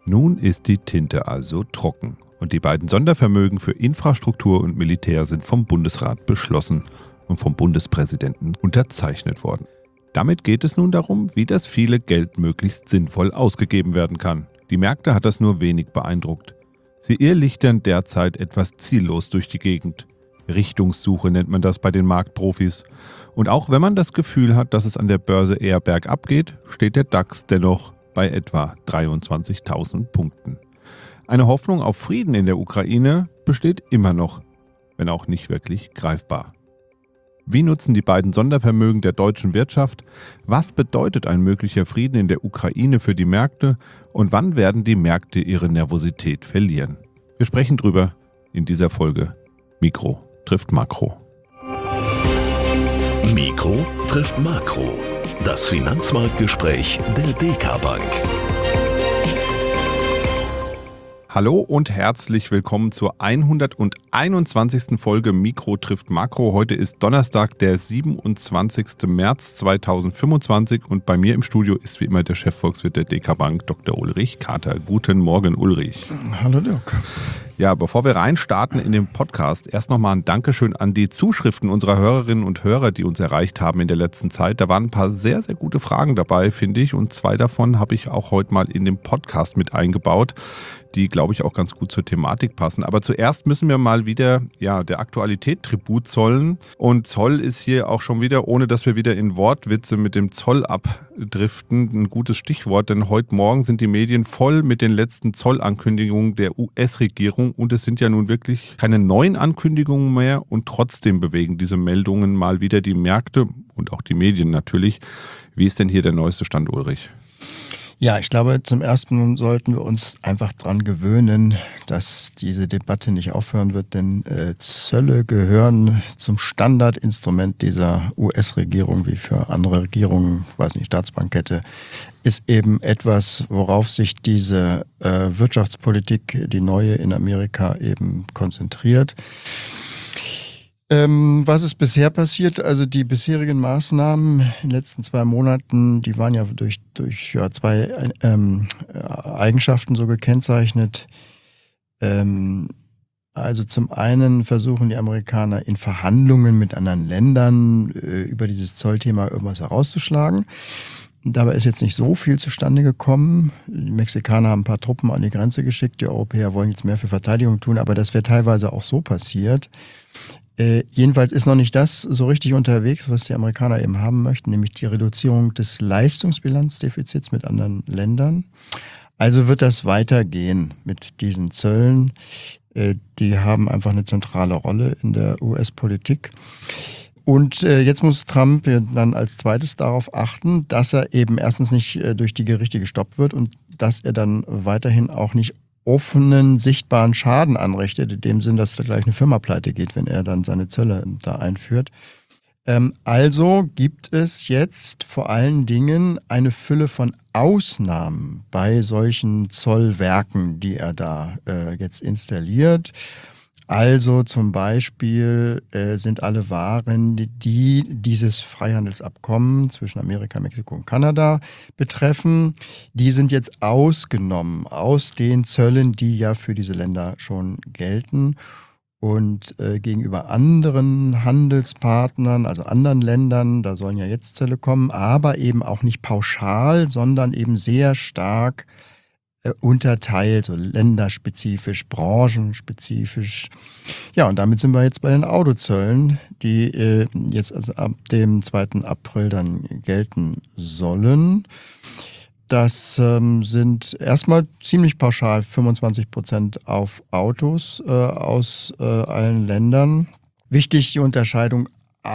Nun ist die Tinte also trocken und die beiden Sondervermögen für Infrastruktur und Militär sind vom Bundesrat beschlossen und vom Bundespräsidenten unterzeichnet worden. Damit geht es nun darum, wie das viele Geld möglichst sinnvoll ausgegeben werden kann. Die Märkte hat das nur wenig beeindruckt. Sie irrlichtern derzeit etwas ziellos durch die Gegend. Richtungssuche nennt man das bei den Marktprofis. Und auch wenn man das Gefühl hat, dass es an der Börse eher bergab geht, steht der DAX dennoch bei etwa 23.000 Punkten. Eine Hoffnung auf Frieden in der Ukraine besteht immer noch, wenn auch nicht wirklich greifbar. Wie nutzen die beiden Sondervermögen der deutschen Wirtschaft? Was bedeutet ein möglicher Frieden in der Ukraine für die Märkte? Und wann werden die Märkte ihre Nervosität verlieren? Wir sprechen drüber in dieser Folge Mikro trifft Makro. Mikro trifft Makro. Das Finanzmarktgespräch der DK Bank. Hallo und herzlich willkommen zur 121. Folge Mikro trifft Makro. Heute ist Donnerstag, der 27. März 2025 und bei mir im Studio ist wie immer der Chefvolkswirt der DK Bank, Dr. Ulrich Kater. Guten Morgen, Ulrich. Hallo Dirk. Ja, bevor wir reinstarten in den Podcast, erst nochmal ein Dankeschön an die Zuschriften unserer Hörerinnen und Hörer, die uns erreicht haben in der letzten Zeit. Da waren ein paar sehr, sehr gute Fragen dabei, finde ich. Und 2 davon habe ich auch heute mal in den Podcast mit eingebaut, die, glaube ich, auch ganz gut zur Thematik passen. Aber zuerst müssen wir mal wieder der Aktualität Tribut zollen. Und Zoll ist hier auch schon wieder, ohne dass wir wieder in Wortwitze mit dem Zoll abdriften, ein gutes Stichwort. Denn heute Morgen sind die Medien voll mit den letzten Zollankündigungen der US-Regierung. Und es sind ja nun wirklich keine neuen Ankündigungen mehr. Und trotzdem bewegen diese Meldungen mal wieder die Märkte und auch die Medien natürlich. Wie ist denn hier der neueste Stand, Ulrich? Ja, ich glaube, zum Ersten sollten wir uns einfach dran gewöhnen, dass diese Debatte nicht aufhören wird, denn Zölle gehören zum Standardinstrument dieser US-Regierung, wie für andere Regierungen, Staatsbankkette, ist eben etwas, worauf sich diese Wirtschaftspolitik, die neue in Amerika, eben konzentriert. Was ist bisher passiert? Also die bisherigen Maßnahmen in den letzten 2 Monaten, die waren ja durch 2 Eigenschaften so gekennzeichnet. Also zum einen versuchen die Amerikaner in Verhandlungen mit anderen Ländern über dieses Zollthema irgendwas herauszuschlagen. Dabei ist jetzt nicht so viel zustande gekommen. Die Mexikaner haben ein paar Truppen an die Grenze geschickt, die Europäer wollen jetzt mehr für Verteidigung tun, aber das wäre teilweise auch so passiert. Jedenfalls ist noch nicht das so richtig unterwegs, was die Amerikaner eben haben möchten, nämlich die Reduzierung des Leistungsbilanzdefizits mit anderen Ländern. Also wird das weitergehen mit diesen Zöllen. Die haben einfach eine zentrale Rolle in der US-Politik. Und jetzt muss Trump dann als zweites darauf achten, dass er eben erstens nicht durch die Gerichte gestoppt wird und dass er dann weiterhin auch nicht offenen, sichtbaren Schaden anrichtet, in dem Sinn, dass da gleich eine Firma pleite geht, wenn er dann seine Zölle da einführt. Also gibt es jetzt vor allen Dingen eine Fülle von Ausnahmen bei solchen Zollwerken, die er da jetzt installiert. Also zum Beispiel sind alle Waren, die dieses Freihandelsabkommen zwischen Amerika, Mexiko und Kanada betreffen, die sind jetzt ausgenommen aus den Zöllen, die ja für diese Länder schon gelten. Und gegenüber anderen Handelspartnern, also anderen Ländern, da sollen ja jetzt Zölle kommen, aber eben auch nicht pauschal, sondern eben sehr stark unterteilt, so länderspezifisch, branchenspezifisch. Ja, und damit sind wir jetzt bei den Autozöllen, die jetzt also ab dem 2. April dann gelten sollen. Das sind erstmal ziemlich pauschal 25% auf Autos aus allen Ländern. Wichtig die Unterscheidung,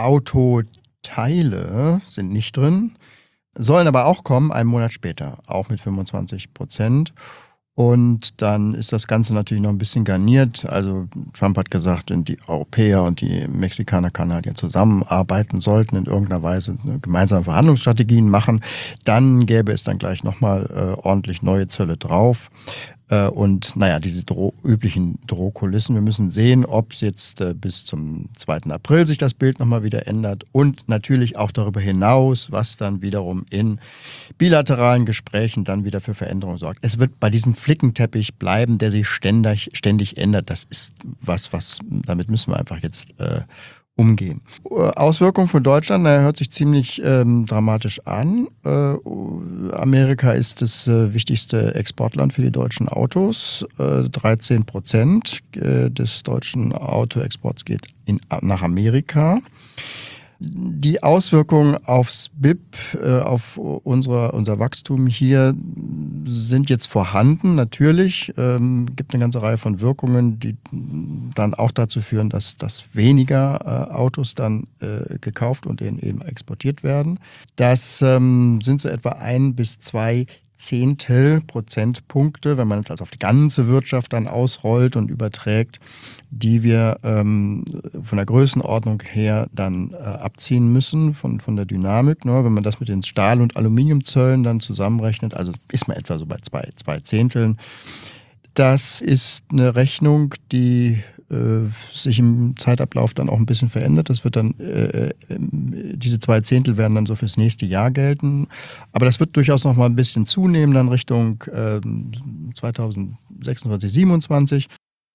Autoteile sind nicht drin. Sollen aber auch kommen, einen Monat später, auch mit 25%. Und dann ist das Ganze natürlich noch ein bisschen garniert. Also Trump hat gesagt, die Europäer und die Mexikaner, Kanadier zusammenarbeiten sollten, in irgendeiner Weise gemeinsame Verhandlungsstrategien machen. Dann gäbe es dann gleich nochmal ordentlich neue Zölle drauf. Und naja, diese üblichen Drohkulissen. Wir müssen sehen, ob jetzt bis zum 2. April sich das Bild nochmal wieder ändert und natürlich auch darüber hinaus, was dann wiederum in bilateralen Gesprächen dann wieder für Veränderungen sorgt. Es wird bei diesem Flickenteppich bleiben, der sich ständig ändert. Das ist was damit müssen wir einfach jetzt umgehen. Auswirkungen von Deutschland, hört sich ziemlich dramatisch an. Amerika ist das wichtigste Exportland für die deutschen Autos. 13% des deutschen Autoexports geht nach Amerika. Die Auswirkungen aufs BIP, auf unser Wachstum hier sind jetzt vorhanden. Natürlich gibt eine ganze Reihe von Wirkungen, die dann auch dazu führen, dass weniger Autos dann gekauft und eben exportiert werden. Das sind so etwa 1 bis 2 Zehntel Prozentpunkte, wenn man es also auf die ganze Wirtschaft dann ausrollt und überträgt, die wir von der Größenordnung her dann abziehen müssen von der Dynamik. Ne? Wenn man das mit den Stahl- und Aluminiumzöllen dann zusammenrechnet, also ist man etwa so bei 2 Zehnteln. Das ist eine Rechnung, die sich im Zeitablauf dann auch ein bisschen verändert. Das wird dann, diese 2 Zehntel werden dann so fürs nächste Jahr gelten. Aber das wird durchaus noch mal ein bisschen zunehmen, dann Richtung 2026, 2027.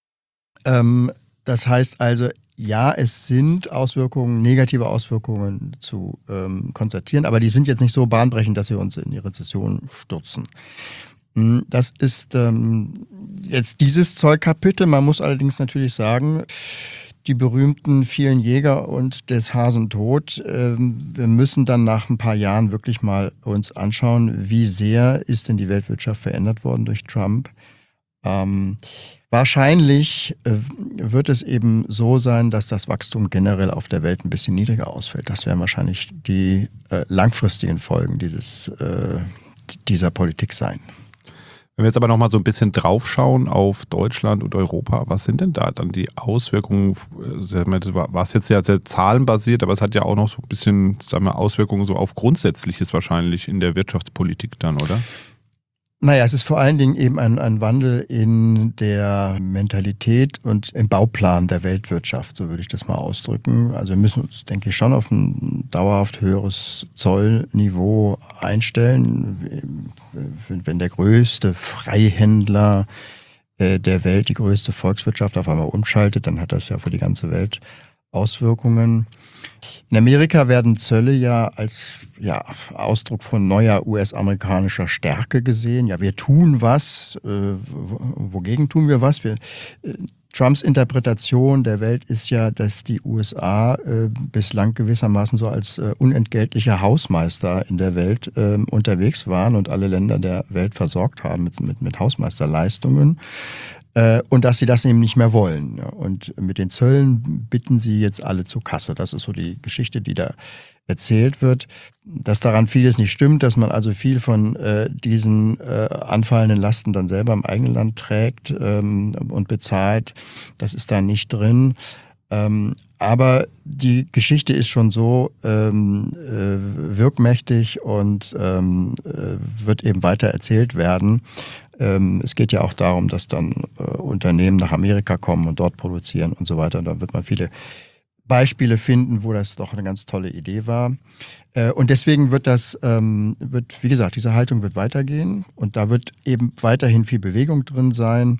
Das heißt also, ja, es sind negative Auswirkungen zu konstatieren, aber die sind jetzt nicht so bahnbrechend, dass wir uns in die Rezession stürzen. Das ist jetzt dieses Zollkapitel. Man muss allerdings natürlich sagen, die berühmten vielen Jäger und des Hasen Tod. Wir müssen dann nach ein paar Jahren wirklich mal uns anschauen, wie sehr ist denn die Weltwirtschaft verändert worden durch Trump. Wahrscheinlich wird es eben so sein, dass das Wachstum generell auf der Welt ein bisschen niedriger ausfällt. Das werden wahrscheinlich die langfristigen Folgen dieser Politik sein. Wenn wir jetzt aber nochmal so ein bisschen draufschauen auf Deutschland und Europa, was sind denn da dann die Auswirkungen? Das war es jetzt sehr zahlenbasiert, aber es hat ja auch noch so ein bisschen, sagen wir, Auswirkungen so auf Grundsätzliches wahrscheinlich in der Wirtschaftspolitik dann, oder? Naja, es ist vor allen Dingen eben ein Wandel in der Mentalität und im Bauplan der Weltwirtschaft, so würde ich das mal ausdrücken. Also wir müssen uns, denke ich, schon auf ein dauerhaft höheres Zollniveau einstellen. Wenn der größte Freihändler der Welt, die größte Volkswirtschaft auf einmal umschaltet, dann hat das ja für die ganze Welt Auswirkungen. In Amerika werden Zölle ja als Ausdruck von neuer US-amerikanischer Stärke gesehen. Ja, wir tun was. Wogegen tun wir was? Trumps Interpretation der Welt ist ja, dass die USA bislang gewissermaßen so als unentgeltlicher Hausmeister in der Welt unterwegs waren und alle Länder der Welt versorgt haben mit Hausmeisterleistungen. Und dass sie das eben nicht mehr wollen. Und mit den Zöllen bitten sie jetzt alle zur Kasse. Das ist so die Geschichte, die da erzählt wird. Dass daran vieles nicht stimmt, dass man also viel von diesen anfallenden Lasten dann selber im eigenen Land trägt und bezahlt, das ist da nicht drin. Aber die Geschichte ist schon so wirkmächtig und wird eben weiter erzählt werden. Es geht ja auch darum, dass dann Unternehmen nach Amerika kommen und dort produzieren und so weiter. Und da wird man viele Beispiele finden, wo das doch eine ganz tolle Idee war. Und deswegen wird wie gesagt, diese Haltung wird weitergehen und da wird eben weiterhin viel Bewegung drin sein.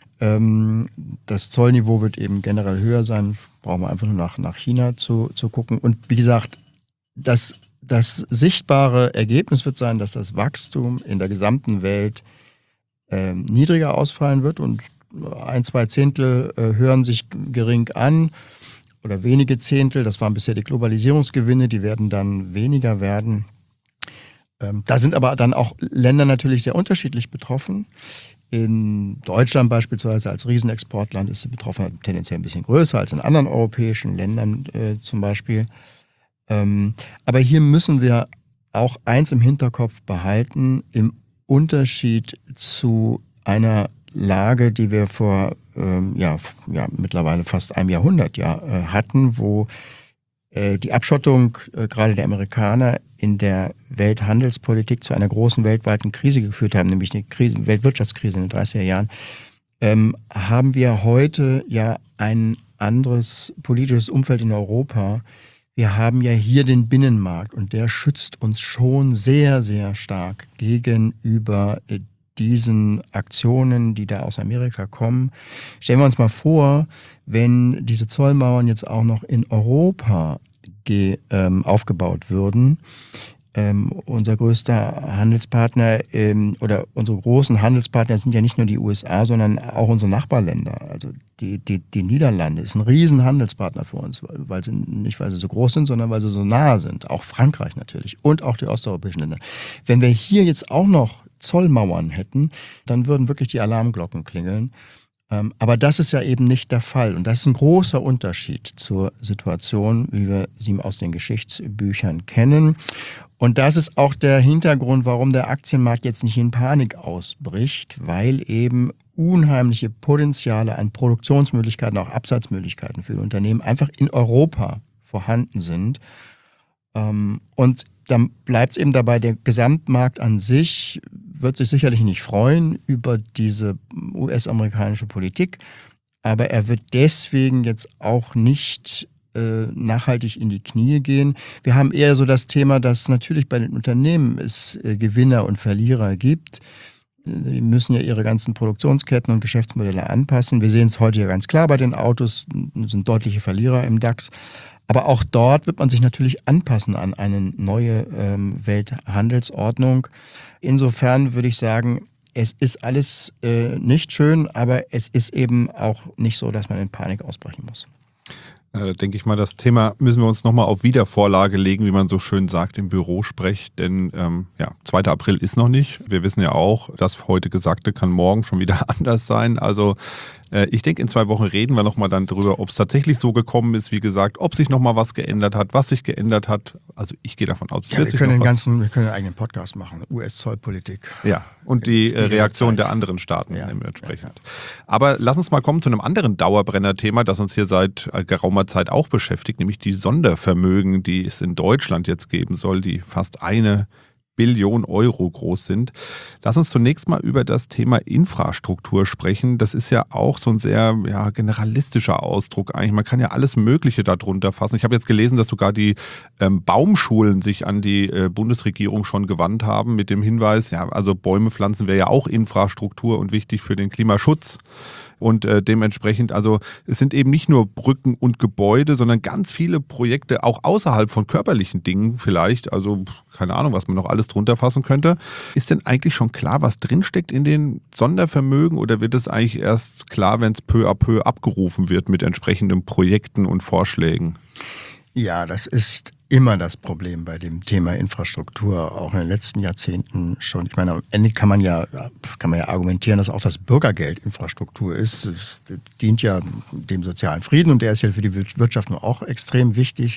Das Zollniveau wird eben generell höher sein. Brauchen wir einfach nur nach China zu gucken. Und wie gesagt, das sichtbare Ergebnis wird sein, dass das Wachstum in der gesamten Welt niedriger ausfallen wird und 1, 2 Zehntel hören sich gering an oder wenige Zehntel. Das waren bisher die Globalisierungsgewinne, die werden dann weniger werden. Da sind aber dann auch Länder natürlich sehr unterschiedlich betroffen. In Deutschland beispielsweise als Riesenexportland ist die Betroffenheit tendenziell ein bisschen größer als in anderen europäischen Ländern zum Beispiel. Aber hier müssen wir auch eins im Hinterkopf behalten, im Unterschied zu einer Lage, die wir vor mittlerweile fast einem Jahrhundert hatten, wo die Abschottung gerade der Amerikaner in der Welthandelspolitik zu einer großen weltweiten Krise geführt haben, nämlich eine Weltwirtschaftskrise in den 30er Jahren, haben wir heute ja ein anderes politisches Umfeld in Europa. Wir haben ja hier den Binnenmarkt und der schützt uns schon sehr, sehr stark gegenüber diesen Aktionen, die da aus Amerika kommen. Stellen wir uns mal vor, wenn diese Zollmauern jetzt auch noch in Europa aufgebaut würden. Unser größter Handelspartner oder unsere großen Handelspartner sind ja nicht nur die USA, sondern auch unsere Nachbarländer. Also die Niederlande ist ein riesen Handelspartner für uns, nicht weil sie so groß sind, sondern weil sie so nah sind. Auch Frankreich natürlich und auch die osteuropäischen Länder. Wenn wir hier jetzt auch noch Zollmauern hätten, dann würden wirklich die Alarmglocken klingeln. Aber das ist ja eben nicht der Fall. Und das ist ein großer Unterschied zur Situation, wie wir sie aus den Geschichtsbüchern kennen. Und das ist auch der Hintergrund, warum der Aktienmarkt jetzt nicht in Panik ausbricht, weil eben unheimliche Potenziale an Produktionsmöglichkeiten, auch Absatzmöglichkeiten für die Unternehmen einfach in Europa vorhanden sind. Und dann bleibt es eben dabei, der Gesamtmarkt an sich wird sich sicherlich nicht freuen über diese US-amerikanische Politik, aber er wird deswegen jetzt auch nicht nachhaltig in die Knie gehen. Wir haben eher so das Thema, dass natürlich bei den Unternehmen es Gewinner und Verlierer gibt. Die müssen ja ihre ganzen Produktionsketten und Geschäftsmodelle anpassen. Wir sehen es heute ja ganz klar bei den Autos, sind deutliche Verlierer im DAX. Aber auch dort wird man sich natürlich anpassen an eine neue Welthandelsordnung. Insofern würde ich sagen, es ist alles nicht schön, aber es ist eben auch nicht so, dass man in Panik ausbrechen muss. Denke ich mal, das Thema müssen wir uns nochmal auf Wiedervorlage legen, wie man so schön sagt im Bürosprech, denn 2. April ist noch nicht. Wir wissen ja auch, das heute Gesagte kann morgen schon wieder anders sein. Also ich denke, in 2 Wochen reden wir nochmal dann drüber, ob es tatsächlich so gekommen ist, wie gesagt, ob sich nochmal was geändert hat, was sich geändert hat. Also ich gehe davon aus, wir können einen eigenen Podcast machen, US-Zollpolitik. Ja, und die Reaktion der anderen Staaten dementsprechend. Ja. Aber lass uns mal kommen zu einem anderen Dauerbrenner-Thema, das uns hier seit geraumer Zeit auch beschäftigt, nämlich die Sondervermögen, die es in Deutschland jetzt geben soll, die fast 1 Billion Euro groß sind. Lass uns zunächst mal über das Thema Infrastruktur sprechen. Das ist ja auch so ein sehr generalistischer Ausdruck eigentlich. Man kann ja alles Mögliche darunter fassen. Ich habe jetzt gelesen, dass sogar die Baumschulen sich an die Bundesregierung schon gewandt haben mit dem Hinweis, also Bäume pflanzen wäre ja auch Infrastruktur und wichtig für den Klimaschutz. Und dementsprechend, also es sind eben nicht nur Brücken und Gebäude, sondern ganz viele Projekte auch außerhalb von körperlichen Dingen vielleicht. Also keine Ahnung, was man noch alles drunter fassen könnte. Ist denn eigentlich schon klar, was drinsteckt in den Sondervermögen oder wird es eigentlich erst klar, wenn es peu à peu abgerufen wird mit entsprechenden Projekten und Vorschlägen? Ja, das ist immer das Problem bei dem Thema Infrastruktur, auch in den letzten Jahrzehnten schon. Ich meine, am Ende kann man ja argumentieren, dass auch das Bürgergeld Infrastruktur ist. Es dient ja dem sozialen Frieden und der ist ja für die Wirtschaft auch extrem wichtig.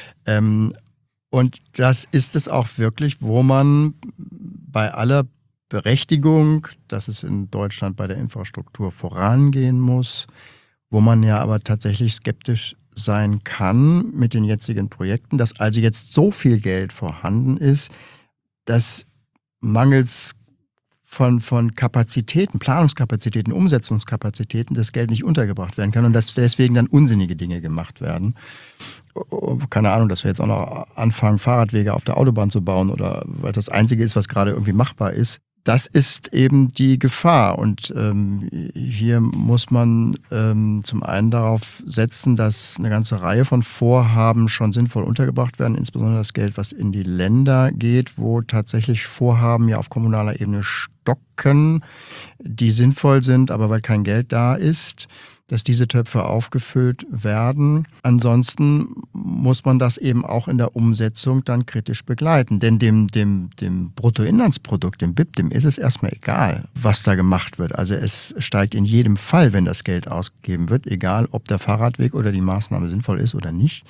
Und das ist es auch wirklich, wo man bei aller Berechtigung, dass es in Deutschland bei der Infrastruktur vorangehen muss, wo man ja aber tatsächlich skeptisch sein kann mit den jetzigen Projekten, dass also jetzt so viel Geld vorhanden ist, dass mangels von Kapazitäten, Planungskapazitäten, Umsetzungskapazitäten das Geld nicht untergebracht werden kann und dass deswegen dann unsinnige Dinge gemacht werden. Keine Ahnung, dass wir jetzt auch noch anfangen, Fahrradwege auf der Autobahn zu bauen oder weil das Einzige ist, was gerade irgendwie machbar ist. Das ist eben die Gefahr und hier muss man zum einen darauf setzen, dass eine ganze Reihe von Vorhaben schon sinnvoll untergebracht werden, insbesondere das Geld, was in die Länder geht, wo tatsächlich Vorhaben ja auf kommunaler Ebene stocken, die sinnvoll sind, aber weil kein Geld da ist, dass diese Töpfe aufgefüllt werden. Ansonsten muss man das eben auch in der Umsetzung dann kritisch begleiten. Denn dem Bruttoinlandsprodukt, dem BIP, dem ist es erstmal egal, was da gemacht wird. Also es steigt in jedem Fall, wenn das Geld ausgegeben wird, egal ob der Fahrradweg oder die Maßnahme sinnvoll ist oder nicht.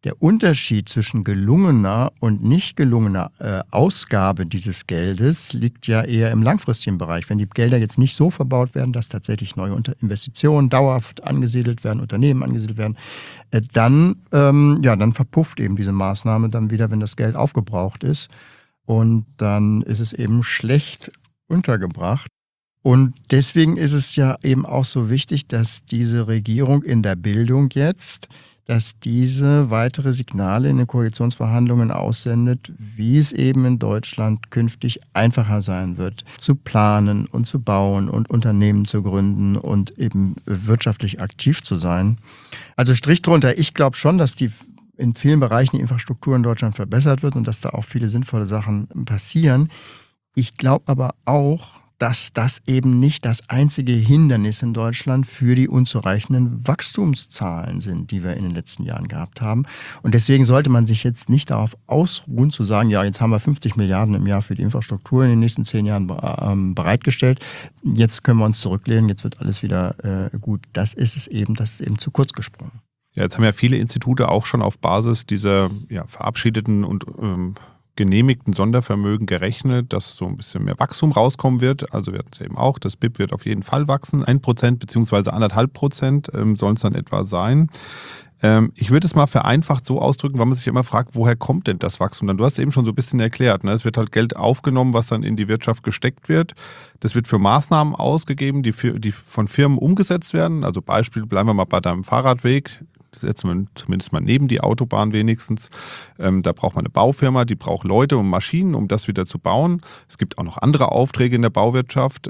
der Unterschied zwischen gelungener und nicht gelungener Ausgabe dieses Geldes liegt ja eher im langfristigen Bereich. Wenn die Gelder jetzt nicht so verbaut werden, dass tatsächlich neue Investitionen dauerhaft angesiedelt werden, Unternehmen angesiedelt werden, dann verpufft eben diese Maßnahme dann wieder, wenn das Geld aufgebraucht ist. Und dann ist es eben schlecht untergebracht. Und deswegen ist es ja eben auch so wichtig, dass diese Regierung in der Bildung jetzt, dass diese weitere Signale in den Koalitionsverhandlungen aussendet, wie es eben in Deutschland künftig einfacher sein wird, zu planen und zu bauen und Unternehmen zu gründen und eben wirtschaftlich aktiv zu sein. Also Strich drunter, ich glaube schon, dass in vielen Bereichen die Infrastruktur in Deutschland verbessert wird und dass da auch viele sinnvolle Sachen passieren. Ich glaube aber auch, dass das eben nicht das einzige Hindernis in Deutschland für die unzureichenden Wachstumszahlen sind, die wir in den letzten Jahren gehabt haben. Und deswegen sollte man sich jetzt nicht darauf ausruhen, zu sagen, ja, jetzt haben wir 50 Milliarden im Jahr für die Infrastruktur in den nächsten 10 Jahren bereitgestellt. Jetzt können wir uns zurücklehnen, jetzt wird alles wieder gut. Das ist eben zu kurz gesprungen. Ja, jetzt haben ja viele Institute auch schon auf Basis dieser verabschiedeten und genehmigten Sondervermögen gerechnet, dass so ein bisschen mehr Wachstum rauskommen wird. Also wir hatten es ja eben auch, das BIP wird auf jeden Fall wachsen. 1% bzw. 1,5% sollen es dann etwa sein. Ich würde es mal vereinfacht so ausdrücken, weil man sich immer fragt, woher kommt denn das Wachstum dann? Du hast eben schon so ein bisschen erklärt, ne? Es wird halt Geld aufgenommen, was dann in die Wirtschaft gesteckt wird. Das wird für Maßnahmen ausgegeben, die von Firmen umgesetzt werden. Also Beispiel, bleiben wir mal bei deinem Fahrradweg. Setzen wir zumindest mal neben die Autobahn wenigstens. Da braucht man eine Baufirma, die braucht Leute und Maschinen, um das wieder zu bauen. Es gibt auch noch andere Aufträge in der Bauwirtschaft.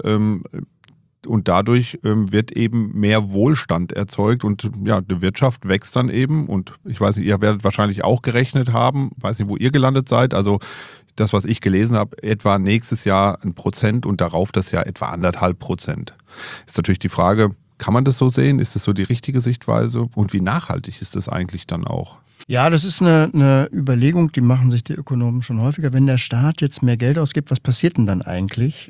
Und dadurch wird eben mehr Wohlstand erzeugt und ja, die Wirtschaft wächst dann eben. Und ich weiß nicht, ihr werdet wahrscheinlich auch gerechnet haben, weiß nicht, wo ihr gelandet seid. Also das, was ich gelesen habe, etwa nächstes Jahr 1% und darauf das Jahr etwa 1,5%. Ist natürlich die Frage, kann man das so sehen? Ist das so die richtige Sichtweise? Und wie nachhaltig ist das eigentlich dann auch? Ja, das ist eine Überlegung, die machen sich die Ökonomen schon häufiger. Wenn der Staat jetzt mehr Geld ausgibt, was passiert denn dann eigentlich?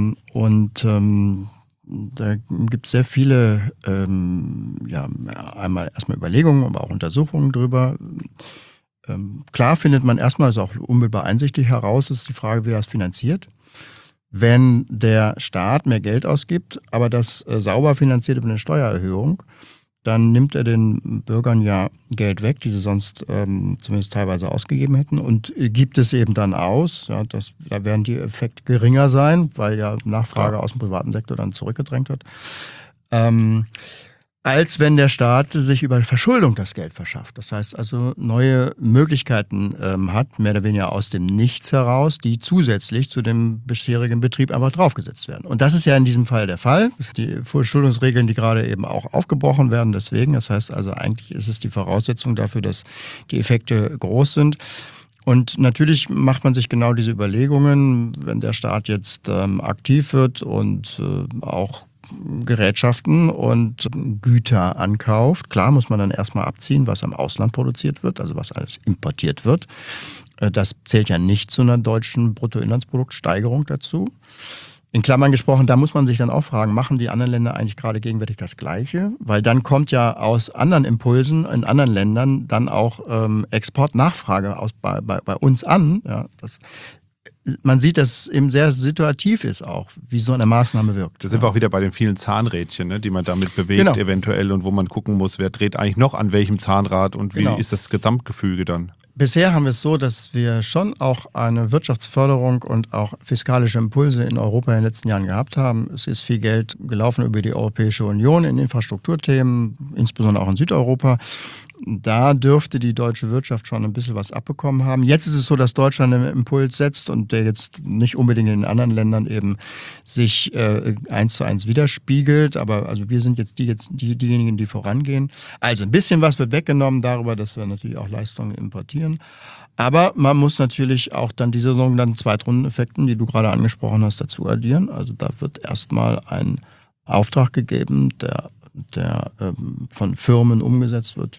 Da gibt es sehr viele, einmal erstmal Überlegungen, aber auch Untersuchungen drüber. Klar findet man erstmal, ist auch unmittelbar einsichtig heraus, ist die Frage, wie er es finanziert. Wenn der Staat mehr Geld ausgibt, aber das sauber finanziert über eine Steuererhöhung, dann nimmt er den Bürgern ja Geld weg, die sie sonst zumindest teilweise ausgegeben hätten und gibt es eben dann aus. Ja, da werden die Effekte geringer sein, weil ja Nachfrage aus dem privaten Sektor dann zurückgedrängt wird. Als wenn der Staat sich über Verschuldung das Geld verschafft. Das heißt also neue Möglichkeiten hat, mehr oder weniger aus dem Nichts heraus, die zusätzlich zu dem bisherigen Betrieb einfach draufgesetzt werden. Und das ist ja in diesem Fall der Fall. Die Verschuldungsregeln, die gerade eben auch aufgebrochen werden, deswegen. Das heißt also eigentlich ist es die Voraussetzung dafür, dass die Effekte groß sind. Und natürlich macht man sich genau diese Überlegungen, wenn der Staat jetzt aktiv wird und auch Gerätschaften und Güter ankauft. Klar muss man dann erstmal abziehen, was am Ausland produziert wird, also was alles importiert wird. Das zählt ja nicht zu einer deutschen Bruttoinlandsproduktsteigerung dazu. In Klammern gesprochen, da muss man sich dann auch fragen, machen die anderen Länder eigentlich gerade gegenwärtig das Gleiche? Weil dann kommt ja aus anderen Impulsen in anderen Ländern dann auch Exportnachfrage bei uns an. Ja, man sieht, dass es eben sehr situativ ist auch, wie so eine Maßnahme wirkt. Da sind wir auch wieder bei den vielen Zahnrädchen, ne, die man damit bewegt eventuell und wo man gucken muss, wer dreht eigentlich noch an welchem Zahnrad und wie ist das Gesamtgefüge dann? Bisher haben wir es so, dass wir schon auch eine Wirtschaftsförderung und auch fiskalische Impulse in Europa in den letzten Jahren gehabt haben. Es ist viel Geld gelaufen über die Europäische Union in Infrastrukturthemen, insbesondere auch in Südeuropa. Da dürfte die deutsche Wirtschaft schon ein bisschen was abbekommen haben. Jetzt ist es so, dass Deutschland einen Impuls setzt und der jetzt nicht unbedingt in den anderen Ländern eben sich 1:1 widerspiegelt. Aber also wir sind jetzt diejenigen, die vorangehen. Also ein bisschen was wird weggenommen darüber, dass wir natürlich auch Leistungen importieren. Aber man muss natürlich auch dann diese sogenannten Zweitrundeneffekten, die du gerade angesprochen hast, dazu addieren. Also da wird erstmal ein Auftrag gegeben, der von Firmen umgesetzt wird, die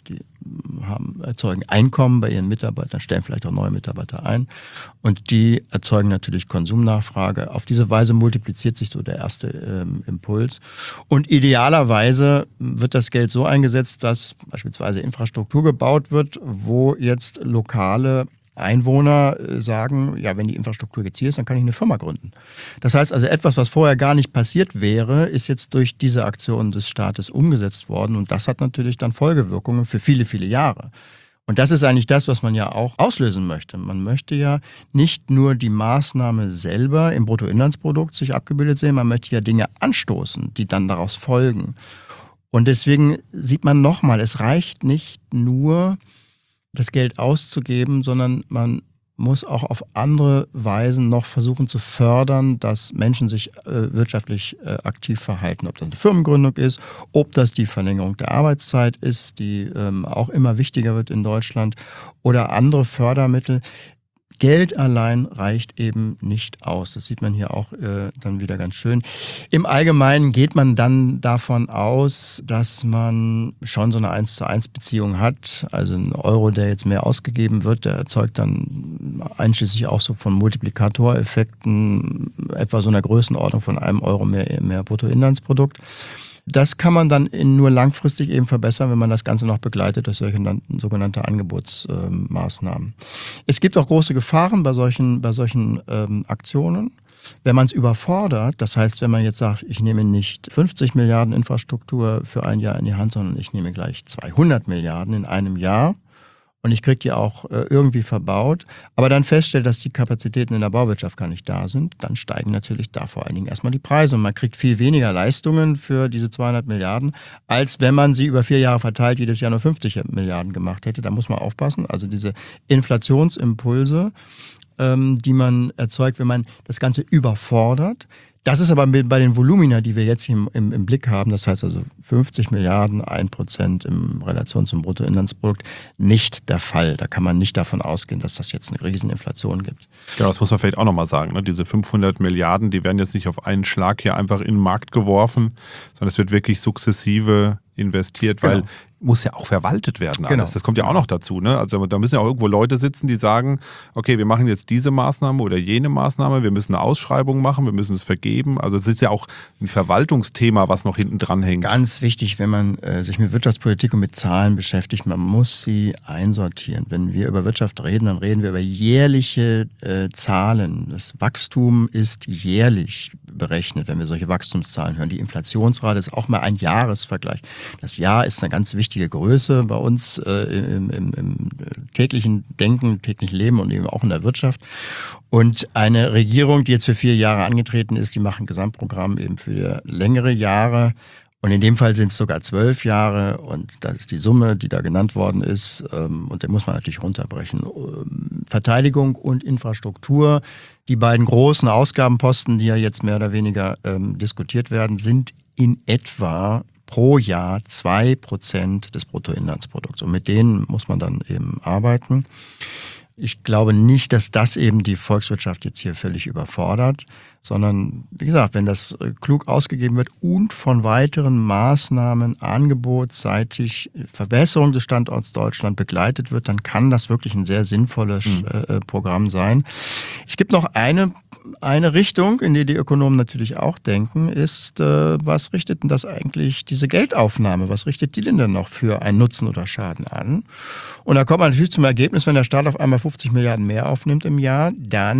erzeugen Einkommen bei ihren Mitarbeitern, stellen vielleicht auch neue Mitarbeiter ein und die erzeugen natürlich Konsumnachfrage. Auf diese Weise multipliziert sich so der erste Impuls und idealerweise wird das Geld so eingesetzt, dass beispielsweise Infrastruktur gebaut wird, wo jetzt lokale Einwohner sagen, ja, wenn die Infrastruktur jetzt hier ist, dann kann ich eine Firma gründen. Das heißt also, etwas, was vorher gar nicht passiert wäre, ist jetzt durch diese Aktion des Staates umgesetzt worden und das hat natürlich dann Folgewirkungen für viele, viele Jahre. Und das ist eigentlich das, was man ja auch auslösen möchte. Man möchte ja nicht nur die Maßnahme selber im Bruttoinlandsprodukt sich abgebildet sehen, man möchte ja Dinge anstoßen, die dann daraus folgen. Und deswegen sieht man nochmal, es reicht nicht nur, das Geld auszugeben, sondern man muss auch auf andere Weisen noch versuchen zu fördern, dass Menschen sich wirtschaftlich aktiv verhalten. Ob das eine Firmengründung ist, ob das die Verlängerung der Arbeitszeit ist, die auch immer wichtiger wird in Deutschland, oder andere Fördermittel. Geld allein reicht eben nicht aus. Das sieht man hier auch dann wieder ganz schön. Im Allgemeinen geht man dann davon aus, dass man schon so eine 1:1 Beziehung hat. Also ein Euro, der jetzt mehr ausgegeben wird, der erzeugt dann einschließlich auch so von Multiplikatoreffekten etwa so einer Größenordnung von einem Euro mehr Bruttoinlandsprodukt. Das kann man dann nur langfristig eben verbessern, wenn man das Ganze noch begleitet durch solche sogenannte Angebotsmaßnahmen. Es gibt auch große Gefahren bei solchen Aktionen. Wenn man es überfordert, das heißt, wenn man jetzt sagt, ich nehme nicht 50 Milliarden Infrastruktur für ein Jahr in die Hand, sondern ich nehme gleich 200 Milliarden in einem Jahr, und ich kriege die auch irgendwie verbaut, aber dann feststellt, dass die Kapazitäten in der Bauwirtschaft gar nicht da sind, dann steigen natürlich da vor allen Dingen erstmal die Preise und man kriegt viel weniger Leistungen für diese 200 Milliarden, als wenn man sie über 4 Jahre verteilt jedes Jahr nur 50 Milliarden gemacht hätte. Da muss man aufpassen. Also diese Inflationsimpulse, die man erzeugt, wenn man das Ganze überfordert. Das ist aber bei den Volumina, die wir jetzt hier im Blick haben, das heißt also 50 Milliarden, 1% in Relation zum Bruttoinlandsprodukt, nicht der Fall. Da kann man nicht davon ausgehen, dass das jetzt eine Rieseninflation gibt. Ja, das muss man vielleicht auch nochmal sagen. Ne? Diese 500 Milliarden, die werden jetzt nicht auf einen Schlag hier einfach in den Markt geworfen, sondern es wird wirklich sukzessive investiert, weil muss ja auch verwaltet werden alles. Genau. Das kommt ja auch noch dazu. Ne? Also da müssen ja auch irgendwo Leute sitzen, die sagen, okay, wir machen jetzt diese Maßnahme oder jene Maßnahme, wir müssen eine Ausschreibung machen, wir müssen es vergeben. Also es ist ja auch ein Verwaltungsthema, was noch hinten dran hängt. Ganz wichtig, wenn man sich mit Wirtschaftspolitik und mit Zahlen beschäftigt, man muss sie einsortieren. Wenn wir über Wirtschaft reden, dann reden wir über jährliche Zahlen. Das Wachstum ist jährlich berechnet, wenn wir solche Wachstumszahlen hören. Die Inflationsrate ist auch mal ein Jahresvergleich. Das Jahr ist eine ganz wichtige Größe bei uns im täglichen Denken, täglichen Leben und eben auch in der Wirtschaft. Und eine Regierung, die jetzt für 4 Jahre angetreten ist, die macht ein Gesamtprogramm eben für längere Jahre. Und in dem Fall sind es sogar 12 Jahre und das ist die Summe, die da genannt worden ist und den muss man natürlich runterbrechen. Verteidigung und Infrastruktur, die beiden großen Ausgabenposten, die ja jetzt mehr oder weniger diskutiert werden, sind in etwa pro Jahr 2% des Bruttoinlandsprodukts und mit denen muss man dann eben arbeiten. Ich glaube nicht, dass das eben die Volkswirtschaft jetzt hier völlig überfordert, sondern wie gesagt, wenn das klug ausgegeben wird und von weiteren Maßnahmen angebotsseitig Verbesserung des Standorts Deutschland begleitet wird, dann kann das wirklich ein sehr sinnvolles Programm sein. Es gibt noch eine Richtung, in die Ökonomen natürlich auch denken, ist, was richtet denn das eigentlich, diese Geldaufnahme, was richtet die denn noch für einen Nutzen oder Schaden an? Und da kommt man natürlich zum Ergebnis, wenn der Staat auf einmal 50 Milliarden mehr aufnimmt im Jahr,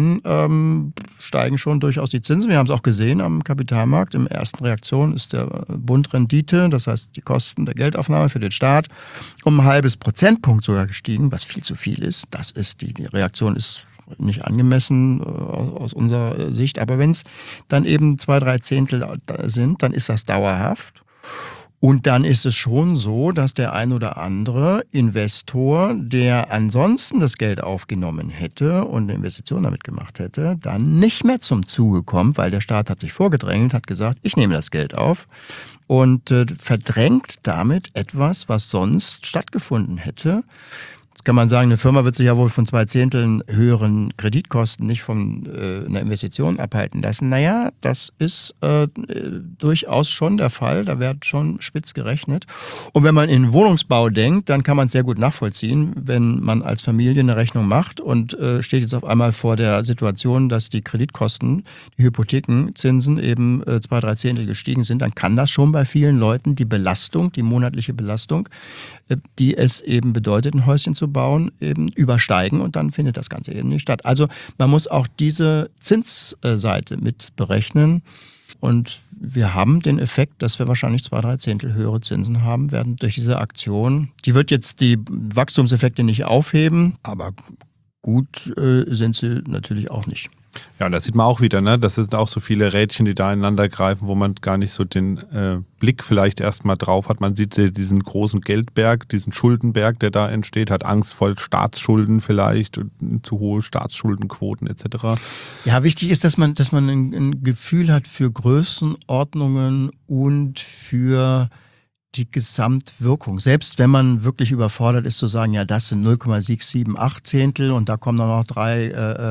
dann steigen schon durchaus die Zinsen. Wir haben es auch gesehen am Kapitalmarkt. Im ersten Reaktion ist der Bund-Rendite, das heißt die Kosten der Geldaufnahme für den Staat, um 0,5 Prozentpunkt sogar gestiegen, was viel zu viel ist. Das ist die Reaktion ist nicht angemessen aus unserer Sicht. Aber wenn es dann eben 2/3 Zehntel sind, dann ist das dauerhaft. Und dann ist es schon so, dass der ein oder andere Investor, der ansonsten das Geld aufgenommen hätte und eine Investition damit gemacht hätte, dann nicht mehr zum Zuge kommt, weil der Staat hat sich vorgedrängelt, hat gesagt, ich nehme das Geld auf und verdrängt damit etwas, was sonst stattgefunden hätte. Jetzt kann man sagen, eine Firma wird sich ja wohl von 2/10 höheren Kreditkosten nicht von einer Investition abhalten lassen. Naja, das ist durchaus schon der Fall. Da wird schon spitz gerechnet. Und wenn man in Wohnungsbau denkt, dann kann man es sehr gut nachvollziehen, wenn man als Familie eine Rechnung macht und steht jetzt auf einmal vor der Situation, dass die Kreditkosten, die Hypothekenzinsen eben 2/3 gestiegen sind, dann kann das schon bei vielen Leuten die Belastung, die monatliche Belastung, die es eben bedeutet, ein Häuschen zu bauen, eben übersteigen und dann findet das Ganze eben nicht statt. Also man muss auch diese Zinsseite mit berechnen und wir haben den Effekt, dass wir wahrscheinlich 2/3 höhere Zinsen haben werden durch diese Aktion. Die wird jetzt die Wachstumseffekte nicht aufheben, aber gut sind sie natürlich auch nicht. Ja, und das sieht man auch wieder, ne? Das sind auch so viele Rädchen, die da ineinander greifen, wo man gar nicht so den Blick vielleicht erstmal drauf hat. Man sieht diesen großen Geldberg, diesen Schuldenberg, der da entsteht, hat Angst vor Staatsschulden vielleicht, zu hohe Staatsschuldenquoten etc. Ja, wichtig ist, dass man ein Gefühl hat für Größenordnungen und für die Gesamtwirkung. Selbst wenn man wirklich überfordert ist zu sagen, ja, das sind 0,678 und da kommen dann noch drei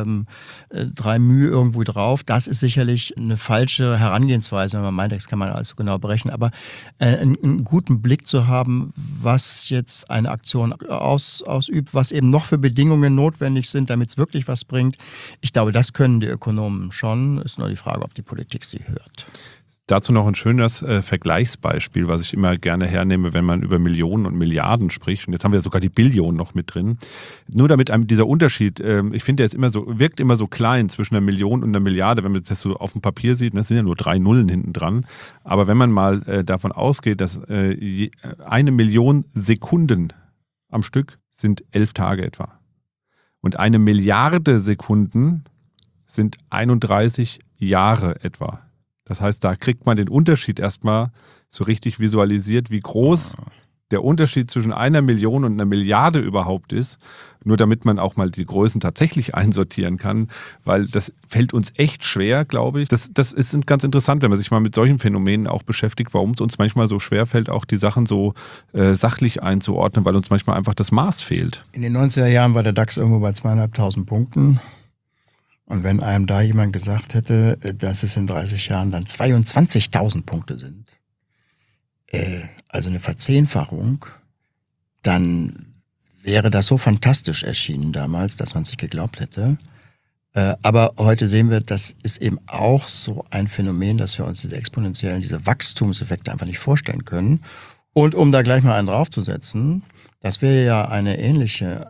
μ irgendwo drauf, das ist sicherlich eine falsche Herangehensweise, wenn man meint, das kann man alles so genau berechnen, aber einen guten Blick zu haben, was jetzt eine Aktion ausübt, was eben noch für Bedingungen notwendig sind, damit es wirklich was bringt. Ich glaube, das können die Ökonomen schon. Ist nur die Frage, ob die Politik sie hört. Dazu noch ein schönes Vergleichsbeispiel, was ich immer gerne hernehme, wenn man über Millionen und Milliarden spricht. Und jetzt haben wir sogar die Billionen noch mit drin. Nur damit einem dieser Unterschied, ich finde, der ist wirkt immer so klein zwischen einer Million und einer Milliarde, wenn man das so auf dem Papier sieht. Das sind ja nur 3 Nullen hinten dran. Aber wenn man mal davon ausgeht, dass 1 Million Sekunden am Stück sind 11 Tage etwa. Und 1 Milliarde Sekunden sind 31 Jahre etwa. Das heißt, da kriegt man den Unterschied erstmal so richtig visualisiert, wie groß der Unterschied zwischen 1 Million und 1 Milliarde überhaupt ist. Nur damit man auch mal die Größen tatsächlich einsortieren kann, weil das fällt uns echt schwer, glaube ich. Das ist ganz interessant, wenn man sich mal mit solchen Phänomenen auch beschäftigt, warum es uns manchmal so schwer fällt, auch die Sachen so sachlich einzuordnen, weil uns manchmal einfach das Maß fehlt. In den 90er Jahren war der DAX irgendwo bei 2.500 Punkten. Und wenn einem da jemand gesagt hätte, dass es in 30 Jahren dann 22.000 Punkte sind, also eine Verzehnfachung, dann wäre das so fantastisch erschienen damals, dass man es nicht geglaubt hätte. Aber heute sehen wir, das ist eben auch so ein Phänomen, dass wir uns diese Wachstumseffekte einfach nicht vorstellen können. Und um da gleich mal einen draufzusetzen, das wäre ja eine ähnliche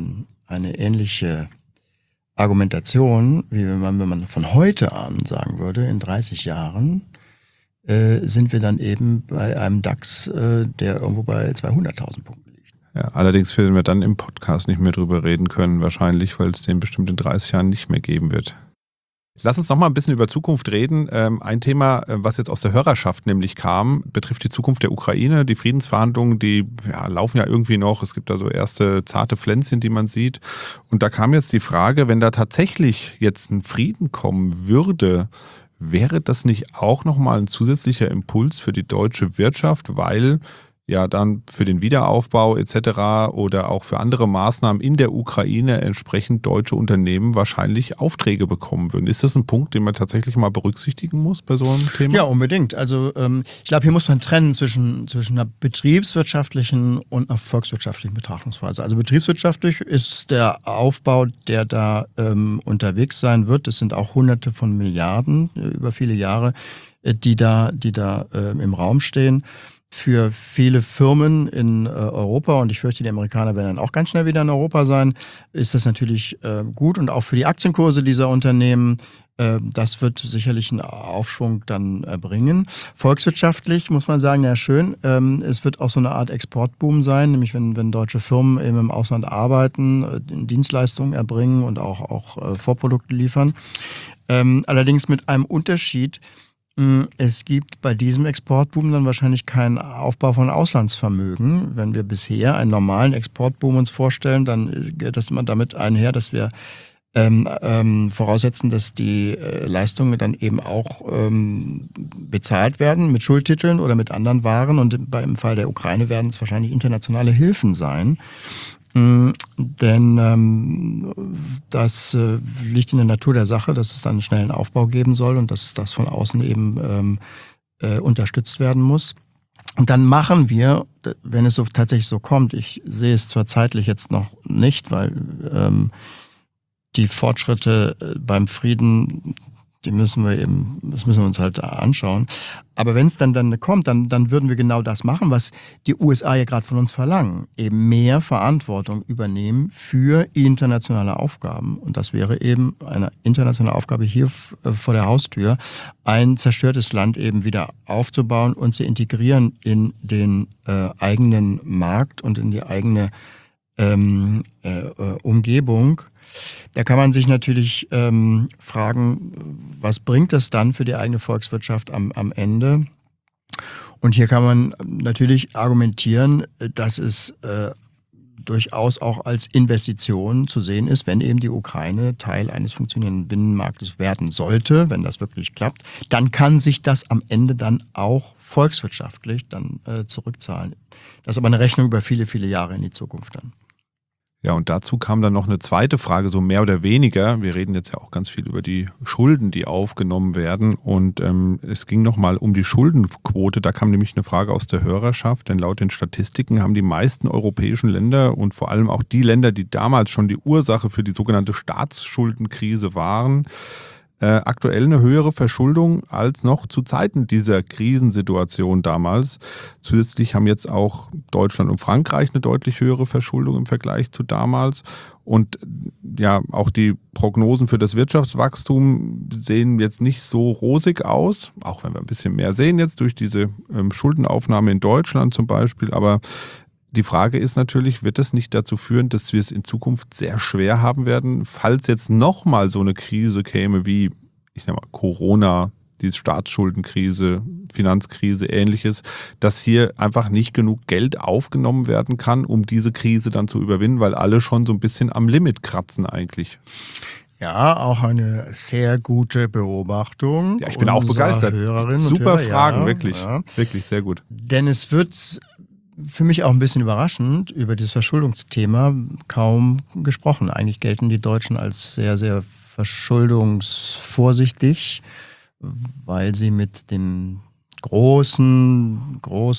Argumentation, wie wenn man von heute an sagen würde, in 30 Jahren sind wir dann eben bei einem DAX, der irgendwo bei 200.000 Punkten liegt. Ja, allerdings werden wir dann im Podcast nicht mehr drüber reden können, wahrscheinlich, weil es den bestimmt in 30 Jahren nicht mehr geben wird. Lass uns noch mal ein bisschen über Zukunft reden. Ein Thema, was jetzt aus der Hörerschaft nämlich kam, betrifft die Zukunft der Ukraine. Die Friedensverhandlungen, die laufen ja irgendwie noch. Es gibt da so erste zarte Pflänzchen, die man sieht. Und da kam jetzt die Frage, wenn da tatsächlich jetzt ein Frieden kommen würde, wäre das nicht auch nochmal ein zusätzlicher Impuls für die deutsche Wirtschaft, weil ja dann für den Wiederaufbau etc. oder auch für andere Maßnahmen in der Ukraine entsprechend deutsche Unternehmen wahrscheinlich Aufträge bekommen würden. Ist das ein Punkt, den man tatsächlich mal berücksichtigen muss bei so einem Thema? Ja, unbedingt. Also ich glaube, hier muss man trennen zwischen einer betriebswirtschaftlichen und einer volkswirtschaftlichen Betrachtungsweise. Also betriebswirtschaftlich ist der Aufbau, der da unterwegs sein wird, das sind auch Hunderte von Milliarden über viele Jahre, die da im Raum stehen. Für viele Firmen in Europa, und ich fürchte, die Amerikaner werden dann auch ganz schnell wieder in Europa sein, ist das natürlich gut. Und auch für die Aktienkurse dieser Unternehmen, das wird sicherlich einen Aufschwung dann bringen. Volkswirtschaftlich muss man sagen, ja schön, es wird auch so eine Art Exportboom sein, nämlich wenn deutsche Firmen eben im Ausland arbeiten, Dienstleistungen erbringen und auch Vorprodukte liefern. Allerdings mit einem Unterschied. Es gibt bei diesem Exportboom dann wahrscheinlich keinen Aufbau von Auslandsvermögen. Wenn wir bisher einen normalen Exportboom uns vorstellen, dann geht das immer damit einher, dass wir voraussetzen, dass die Leistungen dann eben auch bezahlt werden mit Schuldtiteln oder mit anderen Waren. Und im Fall der Ukraine werden es wahrscheinlich internationale Hilfen sein. Denn das liegt in der Natur der Sache, dass es dann einen schnellen Aufbau geben soll und dass das von außen eben unterstützt werden muss. Und dann machen wir, wenn es so tatsächlich so kommt, ich sehe es zwar zeitlich jetzt noch nicht, weil die Fortschritte beim Frieden, das müssen wir uns halt anschauen. Aber wenn es dann kommt, dann würden wir genau das machen, was die USA ja gerade von uns verlangen. Eben mehr Verantwortung übernehmen für internationale Aufgaben. Und das wäre eben eine internationale Aufgabe hier vor der Haustür, ein zerstörtes Land eben wieder aufzubauen und zu integrieren in den eigenen Markt und in die eigene Umgebung. Da kann man sich natürlich fragen, was bringt das dann für die eigene Volkswirtschaft am Ende? Und hier kann man natürlich argumentieren, dass es durchaus auch als Investition zu sehen ist, wenn eben die Ukraine Teil eines funktionierenden Binnenmarktes werden sollte, wenn das wirklich klappt, dann kann sich das am Ende dann auch volkswirtschaftlich dann zurückzahlen. Das ist aber eine Rechnung über viele, viele Jahre in die Zukunft dann. Ja, und dazu kam dann noch eine zweite Frage, so mehr oder weniger. Wir reden jetzt ja auch ganz viel über die Schulden, die aufgenommen werden. Und es ging nochmal um die Schuldenquote. Da kam nämlich eine Frage aus der Hörerschaft. Denn laut den Statistiken haben die meisten europäischen Länder und vor allem auch die Länder, die damals schon die Ursache für die sogenannte Staatsschuldenkrise waren, aktuell eine höhere Verschuldung als noch zu Zeiten dieser Krisensituation damals. Zusätzlich haben jetzt auch Deutschland und Frankreich eine deutlich höhere Verschuldung im Vergleich zu damals. Und ja, auch die Prognosen für das Wirtschaftswachstum sehen jetzt nicht so rosig aus, auch wenn wir ein bisschen mehr sehen jetzt durch diese Schuldenaufnahme in Deutschland zum Beispiel. Aber die Frage ist natürlich, wird es nicht dazu führen, dass wir es in Zukunft sehr schwer haben werden, falls jetzt nochmal so eine Krise käme wie, ich sag mal, Corona, die Staatsschuldenkrise, Finanzkrise, Ähnliches, dass hier einfach nicht genug Geld aufgenommen werden kann, um diese Krise dann zu überwinden, weil alle schon so ein bisschen am Limit kratzen eigentlich. Ja, auch eine sehr gute Beobachtung. Ja, ich bin auch begeistert. Super Fragen, ja, wirklich. Ja. Wirklich sehr gut. Denn es wird für mich auch ein bisschen überraschend über dieses Verschuldungsthema kaum gesprochen. Eigentlich gelten die Deutschen als sehr, sehr verschuldungsvorsichtig, weil sie mit dem großen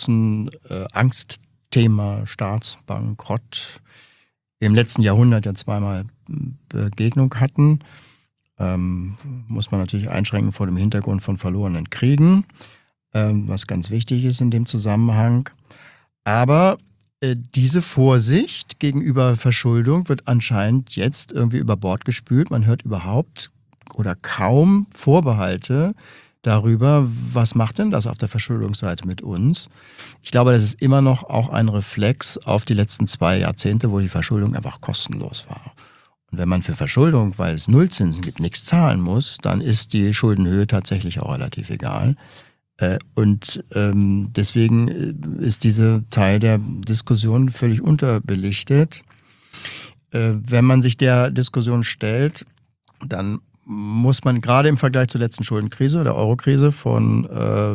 Angstthema Staatsbankrott im letzten Jahrhundert ja zweimal Begegnung hatten. Muss man natürlich einschränken vor dem Hintergrund von verlorenen Kriegen, was ganz wichtig ist in dem Zusammenhang. Aber diese Vorsicht gegenüber Verschuldung wird anscheinend jetzt irgendwie über Bord gespült. Man hört überhaupt oder kaum Vorbehalte darüber, was macht denn das auf der Verschuldungsseite mit uns? Ich glaube, das ist immer noch auch ein Reflex auf die letzten 2 Jahrzehnte, wo die Verschuldung einfach kostenlos war. Und wenn man für Verschuldung, weil es Nullzinsen gibt, nichts zahlen muss, dann ist die Schuldenhöhe tatsächlich auch relativ egal. Und deswegen ist dieser Teil der Diskussion völlig unterbelichtet. Wenn man sich der Diskussion stellt, dann muss man gerade im Vergleich zur letzten Schuldenkrise, der Eurokrise von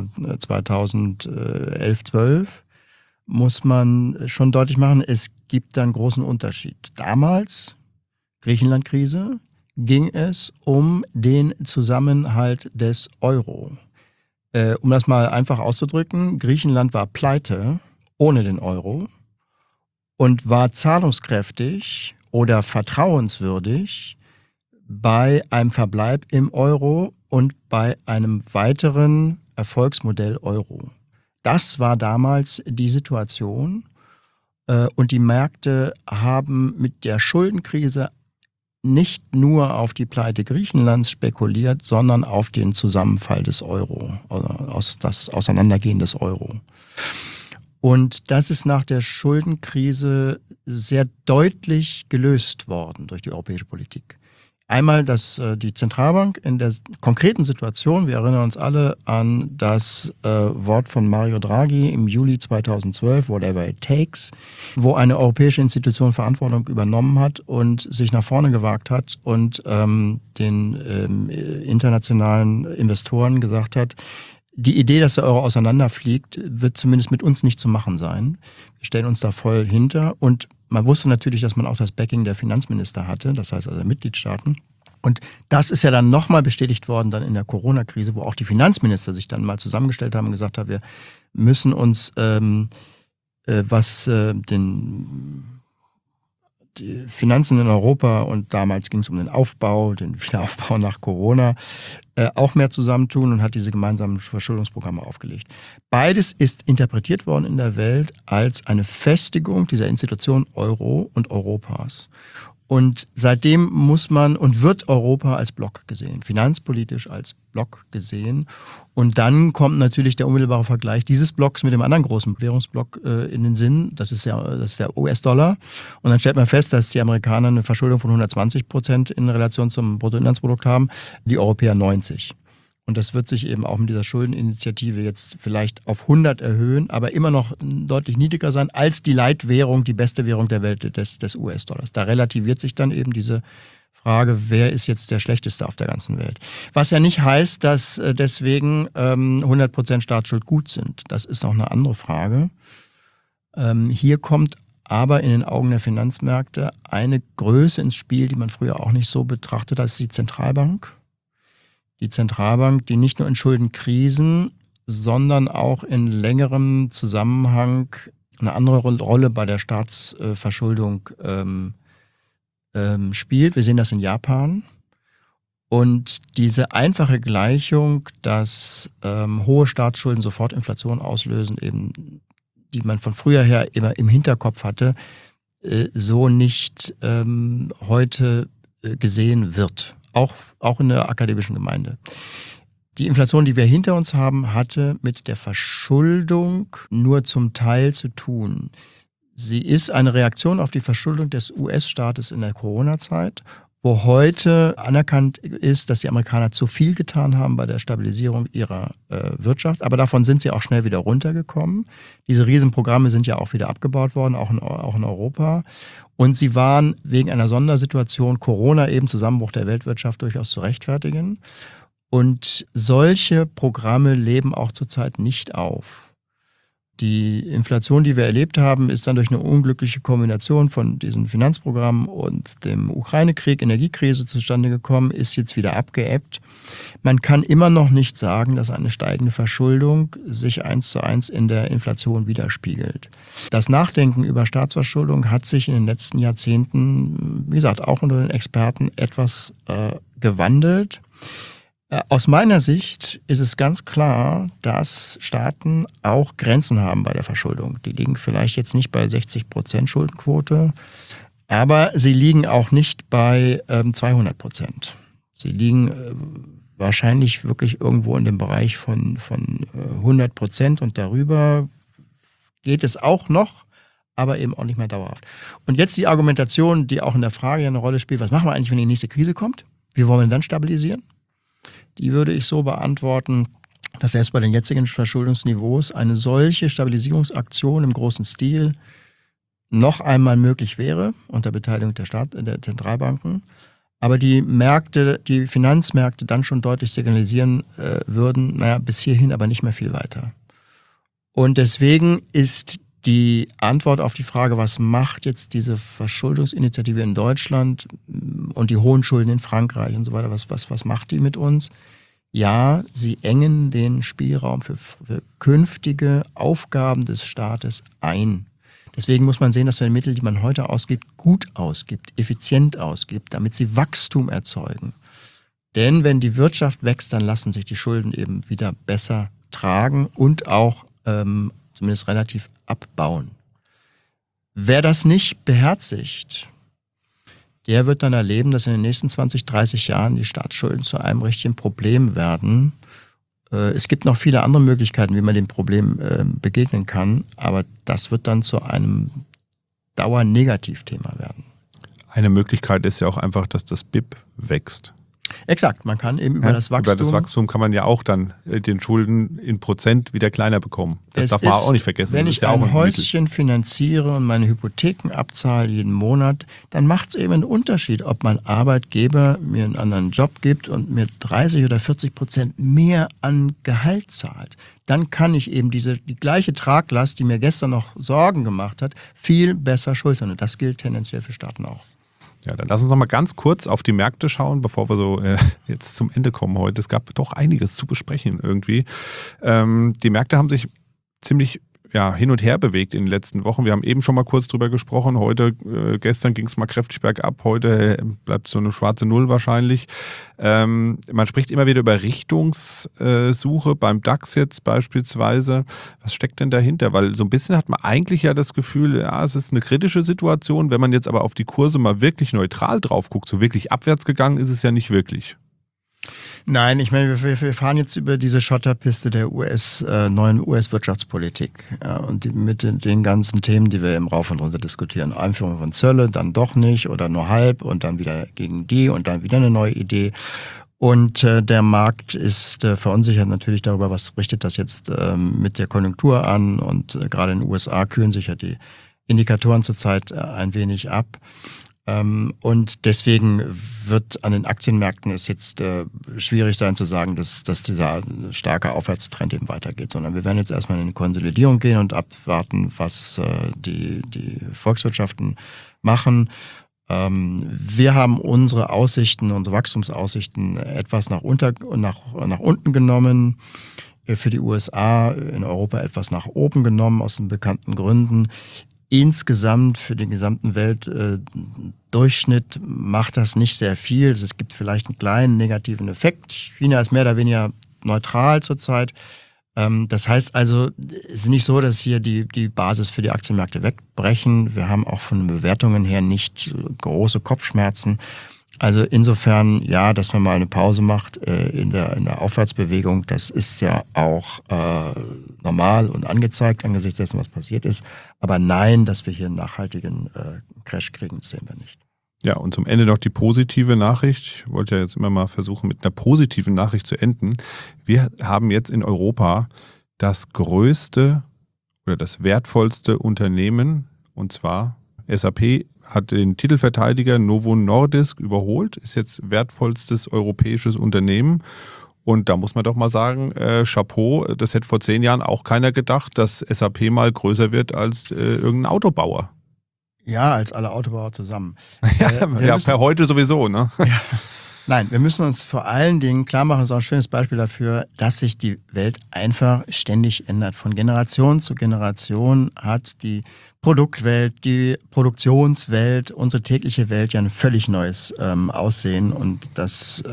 2011/12, muss man schon deutlich machen, es gibt da einen großen Unterschied. Damals, Griechenland-Krise, ging es um den Zusammenhalt des Euro. Um das mal einfach auszudrücken, Griechenland war pleite ohne den Euro und war zahlungskräftig oder vertrauenswürdig bei einem Verbleib im Euro und bei einem weiteren Erfolgsmodell Euro. Das war damals die Situation und die Märkte haben mit der Schuldenkrise nicht nur auf die Pleite Griechenlands spekuliert, sondern auf den Zusammenfall des Euro, also das Auseinandergehen des Euro. Und das ist nach der Schuldenkrise sehr deutlich gelöst worden durch die europäische Politik. Einmal, dass die Zentralbank in der konkreten Situation, wir erinnern uns alle an das Wort von Mario Draghi im Juli 2012, whatever it takes, wo eine europäische Institution Verantwortung übernommen hat und sich nach vorne gewagt hat und den internationalen Investoren gesagt hat, die Idee, dass der Euro auseinanderfliegt, wird zumindest mit uns nicht zu machen sein. Wir stellen uns da voll hinter und Man wusste natürlich, dass man auch das Backing der Finanzminister hatte, das heißt also der Mitgliedstaaten. Und das ist ja dann nochmal bestätigt worden dann in der Corona-Krise, wo auch die Finanzminister sich dann mal zusammengestellt haben und gesagt haben, wir müssen uns, die Finanzen in Europa, und damals ging es um den Wiederaufbau nach Corona, auch mehr zusammentun und hat diese gemeinsamen Verschuldungsprogramme aufgelegt. Beides ist interpretiert worden in der Welt als eine Festigung dieser Institution Euro und Europas. Und seitdem muss man und wird Europa als Block gesehen, finanzpolitisch als Block gesehen. Und dann kommt natürlich der unmittelbare Vergleich dieses Blocks mit dem anderen großen Währungsblock in den Sinn. Das ist der US-Dollar. Und dann stellt man fest, dass die Amerikaner eine Verschuldung von 120% in Relation zum Bruttoinlandsprodukt haben, die Europäer 90%. Und das wird sich eben auch mit dieser Schuldeninitiative jetzt vielleicht auf 100 erhöhen, aber immer noch deutlich niedriger sein als die Leitwährung, die beste Währung der Welt des US-Dollars. Da relativiert sich dann eben diese Frage, wer ist jetzt der Schlechteste auf der ganzen Welt. Was ja nicht heißt, dass deswegen 100% Staatsschuld gut sind. Das ist noch eine andere Frage. Hier kommt aber in den Augen der Finanzmärkte eine Größe ins Spiel, die man früher auch nicht so betrachtet hat, das ist die Zentralbank. Die Zentralbank, die nicht nur in Schuldenkrisen, sondern auch in längerem Zusammenhang eine andere Rolle bei der Staatsverschuldung spielt. Wir sehen das in Japan. Und diese einfache Gleichung, dass hohe Staatsschulden sofort Inflation auslösen, eben, die man von früher her immer im Hinterkopf hatte, so nicht heute gesehen wird. Auch in der akademischen Gemeinde. Die Inflation, die wir hinter uns haben, hatte mit der Verschuldung nur zum Teil zu tun. Sie ist eine Reaktion auf die Verschuldung des US-Staates in der Corona-Zeit, wo heute anerkannt ist, dass die Amerikaner zu viel getan haben bei der Stabilisierung ihrer Wirtschaft. Aber davon sind sie auch schnell wieder runtergekommen. Diese Riesenprogramme sind ja auch wieder abgebaut worden, auch in Europa. Und sie waren wegen einer Sondersituation, Corona eben, Zusammenbruch der Weltwirtschaft, durchaus zu rechtfertigen. Und solche Programme leben auch zurzeit nicht auf. Die Inflation, die wir erlebt haben, ist dann durch eine unglückliche Kombination von diesen Finanzprogrammen und dem Ukraine-Krieg, Energiekrise zustande gekommen, ist jetzt wieder abgeebbt. Man kann immer noch nicht sagen, dass eine steigende Verschuldung sich 1:1 in der Inflation widerspiegelt. Das Nachdenken über Staatsverschuldung hat sich in den letzten Jahrzehnten, wie gesagt, auch unter den Experten etwas gewandelt. Aus meiner Sicht ist es ganz klar, dass Staaten auch Grenzen haben bei der Verschuldung. Die liegen vielleicht jetzt nicht bei 60% Schuldenquote, aber sie liegen auch nicht bei 200%. Sie liegen wahrscheinlich wirklich irgendwo in dem Bereich von 100% und darüber geht es auch noch, aber eben auch nicht mehr dauerhaft. Und jetzt die Argumentation, die auch in der Frage eine Rolle spielt, was machen wir eigentlich, wenn die nächste Krise kommt? Wie wollen wir dann stabilisieren? Die würde ich so beantworten, dass selbst bei den jetzigen Verschuldungsniveaus eine solche Stabilisierungsaktion im großen Stil noch einmal möglich wäre, unter Beteiligung der Zentralbanken. Aber die Finanzmärkte dann schon deutlich signalisieren würden, bis hierhin aber nicht mehr viel weiter. Und deswegen ist die Antwort auf die Frage, was macht jetzt diese Verschuldungsinitiative in Deutschland und die hohen Schulden in Frankreich und so weiter, was macht die mit uns? Ja, sie engen den Spielraum für künftige Aufgaben des Staates ein. Deswegen muss man sehen, dass man die Mittel, die man heute ausgibt, gut ausgibt, effizient ausgibt, damit sie Wachstum erzeugen. Denn wenn die Wirtschaft wächst, dann lassen sich die Schulden eben wieder besser tragen und auch zumindest relativ abbauen. Wer das nicht beherzigt, der wird dann erleben, dass in den nächsten 20, 30 Jahren die Staatsschulden zu einem richtigen Problem werden. Es gibt noch viele andere Möglichkeiten, wie man dem Problem begegnen kann, aber das wird dann zu einem Dauernegativthema werden. Eine Möglichkeit ist ja auch einfach, dass das BIP wächst. Exakt, man kann eben über das Wachstum... Über das Wachstum kann man ja auch dann den Schulden in Prozent wieder kleiner bekommen. Das darf man auch nicht vergessen. Wenn das ich ist ja auch ein Häuschen finanziere und meine Hypotheken abzahle jeden Monat, dann macht es eben einen Unterschied, ob mein Arbeitgeber mir einen anderen Job gibt und mir 30 oder 40% mehr an Gehalt zahlt. Dann kann ich eben die gleiche Traglast, die mir gestern noch Sorgen gemacht hat, viel besser schultern. Und das gilt tendenziell für Staaten auch. Ja, dann lass uns noch mal ganz kurz auf die Märkte schauen, bevor wir so jetzt zum Ende kommen heute. Es gab doch einiges zu besprechen irgendwie. Die Märkte haben sich ziemlich hin und her bewegt in den letzten Wochen. Wir haben eben schon mal kurz drüber gesprochen. Gestern ging es mal kräftig bergab. Heute bleibt so eine schwarze Null wahrscheinlich. Man spricht immer wieder über Richtungssuche beim DAX jetzt beispielsweise. Was steckt denn dahinter? Weil so ein bisschen hat man eigentlich ja das Gefühl, es ist eine kritische Situation. Wenn man jetzt aber auf die Kurse mal wirklich neutral drauf guckt, so wirklich abwärts gegangen ist es ja nicht wirklich. Nein, ich meine, wir fahren jetzt über diese Schotterpiste der neuen US-Wirtschaftspolitik und mit den ganzen Themen, die wir im Rauf und runter diskutieren. Einführung von Zölle, dann doch nicht oder nur halb und dann wieder gegen die und dann wieder eine neue Idee. Und der Markt ist verunsichert natürlich darüber, was richtet das jetzt mit der Konjunktur an. Und gerade in den USA kühlen sich ja die Indikatoren zurzeit ein wenig ab. Und deswegen wird an den Aktienmärkten es jetzt schwierig sein zu sagen, dass dieser starke Aufwärtstrend eben weitergeht, sondern wir werden jetzt erstmal in eine Konsolidierung gehen und abwarten, was die Volkswirtschaften machen. Wir haben unsere Wachstumsaussichten etwas nach unten genommen, für die USA, in Europa etwas nach oben genommen, aus den bekannten Gründen. Insgesamt für den gesamten Weltdurchschnitt macht das nicht sehr viel. Es gibt vielleicht einen kleinen negativen Effekt. China ist mehr oder weniger neutral zurzeit. Das heißt also, es ist nicht so, dass hier die Basis für die Aktienmärkte wegbrechen. Wir haben auch von den Bewertungen her nicht große Kopfschmerzen. Also insofern, ja, dass man mal eine Pause macht in der Aufwärtsbewegung, das ist ja auch normal und angezeigt angesichts dessen, was passiert ist. Aber nein, dass wir hier einen nachhaltigen Crash kriegen, das sehen wir nicht. Ja, und zum Ende noch die positive Nachricht. Ich wollte ja jetzt immer mal versuchen, mit einer positiven Nachricht zu enden. Wir haben jetzt in Europa das größte oder das wertvollste Unternehmen, und zwar SAP hat den Titelverteidiger Novo Nordisk überholt, ist jetzt wertvollstes europäisches Unternehmen. Und da muss man doch mal sagen, Chapeau, das hätte vor 10 Jahren auch keiner gedacht, dass SAP mal größer wird als irgendein Autobauer. Ja, als alle Autobauer zusammen. Per heute sowieso, ne? Ja. Nein, wir müssen uns vor allen Dingen klar machen, das ist auch ein schönes Beispiel dafür, dass sich die Welt einfach ständig ändert. Von Generation zu Generation hat die Produktwelt, die Produktionswelt, unsere tägliche Welt ja ein völlig neues Aussehen. Und das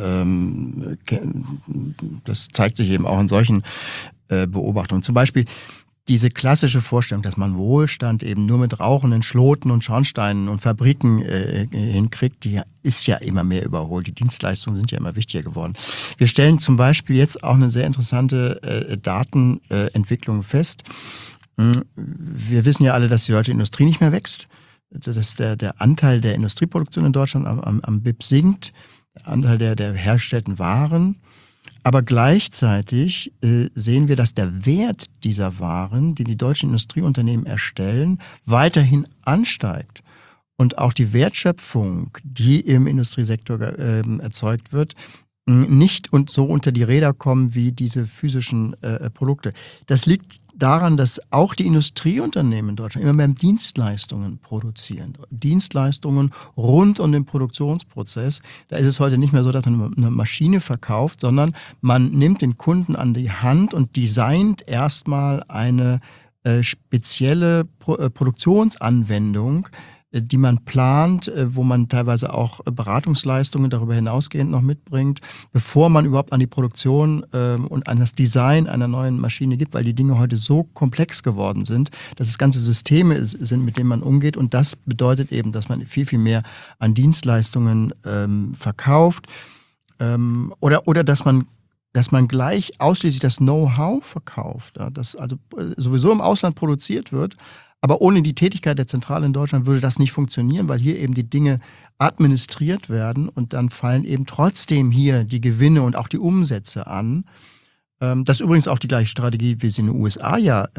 zeigt sich eben auch in solchen Beobachtungen. Zum Beispiel diese klassische Vorstellung, dass man Wohlstand eben nur mit rauchenden Schloten und Schornsteinen und Fabriken hinkriegt, die ist ja immer mehr überholt. Die Dienstleistungen sind ja immer wichtiger geworden. Wir stellen zum Beispiel jetzt auch eine sehr interessante Datenentwicklung fest. Wir wissen ja alle, dass die deutsche Industrie nicht mehr wächst, dass der Anteil der Industrieproduktion in Deutschland am BIP sinkt, der Anteil der hergestellten Waren. Aber gleichzeitig sehen wir, dass der Wert dieser Waren, die die deutschen Industrieunternehmen erstellen, weiterhin ansteigt. Und auch die Wertschöpfung, die im Industriesektor erzeugt wird, nicht und so unter die Räder kommen wie diese physischen Produkte. Das liegt daran, dass auch die Industrieunternehmen in Deutschland immer mehr Dienstleistungen produzieren. Dienstleistungen rund um den Produktionsprozess. Da ist es heute nicht mehr so, dass man eine Maschine verkauft, sondern man nimmt den Kunden an die Hand und designt erstmal eine spezielle Produktionsanwendung, die man plant, wo man teilweise auch Beratungsleistungen darüber hinausgehend noch mitbringt, bevor man überhaupt an die Produktion und an das Design einer neuen Maschine gibt, weil die Dinge heute so komplex geworden sind, dass es ganze Systeme sind, mit denen man umgeht. Und das bedeutet eben, dass man viel, viel mehr an Dienstleistungen verkauft oder dass man gleich ausschließlich das Know-how verkauft, ja, das also sowieso im Ausland produziert wird, Aber ohne die Tätigkeit der Zentrale in Deutschland würde das nicht funktionieren, weil hier eben die Dinge administriert werden und dann fallen eben trotzdem hier die Gewinne und auch die Umsätze an. Das ist übrigens auch die gleiche Strategie, wie sie in den USA ja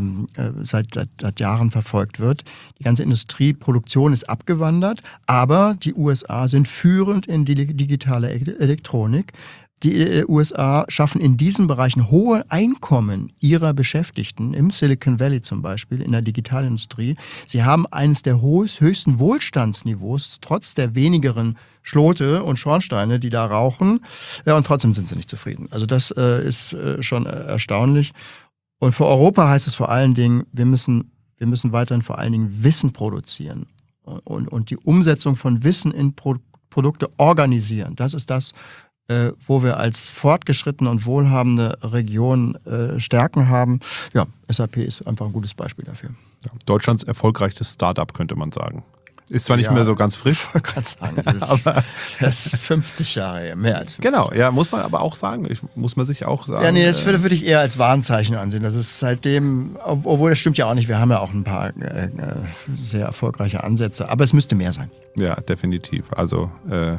seit Jahren verfolgt wird. Die ganze Industrieproduktion ist abgewandert, aber die USA sind führend in die digitale Elektronik. Die USA schaffen in diesen Bereichen hohe Einkommen ihrer Beschäftigten, im Silicon Valley zum Beispiel, in der Digitalindustrie. Sie haben eines der höchsten Wohlstandsniveaus, trotz der wenigeren Schlote und Schornsteine, die da rauchen. Ja, und trotzdem sind sie nicht zufrieden. Also das ist schon erstaunlich. Und für Europa heißt es vor allen Dingen, wir müssen weiterhin vor allen Dingen Wissen produzieren und die Umsetzung von Wissen in Produkte organisieren. Das ist das, wo wir als fortgeschrittene und wohlhabende Region Stärken haben. Ja, SAP ist einfach ein gutes Beispiel dafür. Ja, Deutschlands erfolgreichstes Startup, könnte man sagen. Ist zwar nicht mehr so ganz frisch. Ich wollte gerade sagen, aber das ist 50 Jahre her, mehr als 50 Genau, ja, muss man aber auch sagen. Muss man sich auch sagen. Ja, nee, das würde ich eher als Warnzeichen ansehen. Das ist seitdem, obwohl das stimmt ja auch nicht, wir haben ja auch ein paar sehr erfolgreiche Ansätze, aber es müsste mehr sein. Ja, definitiv. Also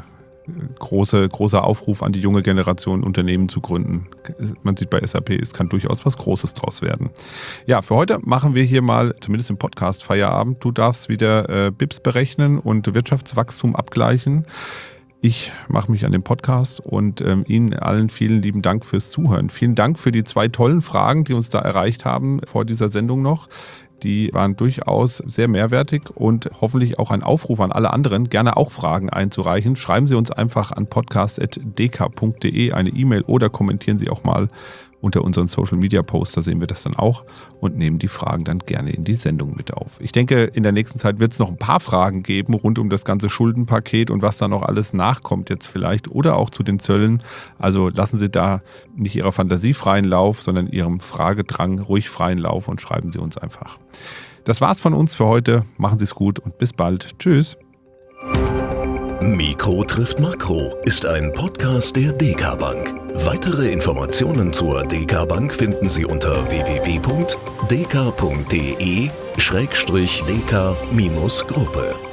großer Aufruf an die junge Generation, Unternehmen zu gründen. Man sieht bei SAP, es kann durchaus was Großes draus werden. Ja, für heute machen wir hier mal, zumindest im Podcast, Feierabend. Du darfst wieder BIPs berechnen und Wirtschaftswachstum abgleichen. Ich mache mich an den Podcast und Ihnen allen vielen lieben Dank fürs Zuhören. Vielen Dank für die 2 tollen Fragen, die uns da erreicht haben vor dieser Sendung noch. Die waren durchaus sehr mehrwertig und hoffentlich auch ein Aufruf an alle anderen, gerne auch Fragen einzureichen. Schreiben Sie uns einfach an podcast@dk.de eine E-Mail oder kommentieren Sie auch mal unter unseren Social-Media-Posts, da sehen wir das dann auch und nehmen die Fragen dann gerne in die Sendung mit auf. Ich denke, in der nächsten Zeit wird es noch ein paar Fragen geben rund um das ganze Schuldenpaket und was da noch alles nachkommt jetzt vielleicht oder auch zu den Zöllen. Also lassen Sie da nicht Ihrer Fantasie freien Lauf, sondern Ihrem Fragedrang ruhig freien Lauf und schreiben Sie uns einfach. Das war's von uns für heute. Machen Sie es gut und bis bald. Tschüss. Mikro trifft Makro ist ein Podcast der DK Bank. Weitere Informationen zur DK Bank finden Sie unter www.dk.de/dk-gruppe.